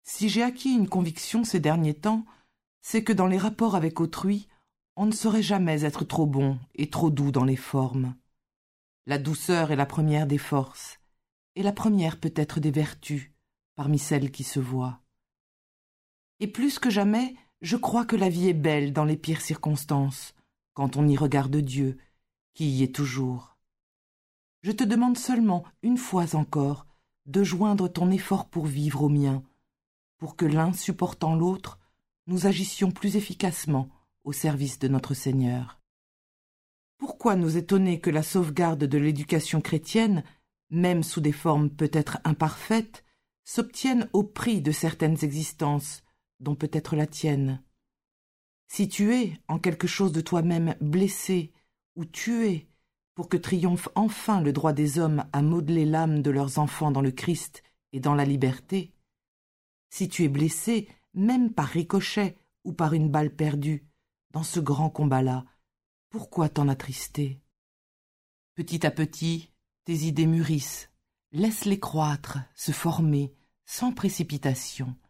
Si j'ai acquis une conviction ces derniers temps, c'est que dans les rapports avec autrui, on ne saurait jamais être trop bon et trop doux dans les formes. La douceur est la première des forces, et la première peut-être des vertus, parmi celles qui se voient. Et plus que jamais, je crois que la vie est belle dans les pires circonstances, quand on y regarde Dieu, qui y est toujours. Je te demande seulement, une fois encore, de joindre ton effort pour vivre au mien, pour que l'un supportant l'autre, nous agissions plus efficacement au service de notre Seigneur. Pourquoi nous étonner que la sauvegarde de l'éducation chrétienne, même sous des formes peut-être imparfaites, s'obtienne au prix de certaines existences, dont peut-être la tienne? Si tu es, en quelque chose de toi-même, blessé ou tué, pour que triomphe enfin le droit des hommes à modeler l'âme de leurs enfants dans le Christ et dans la liberté, si tu es blessé, même par ricochet ou par une balle perdue, dans ce grand combat-là, pourquoi t'en attrister? Petit à petit, tes idées mûrissent. Laisse-les croître, se former, sans précipitation.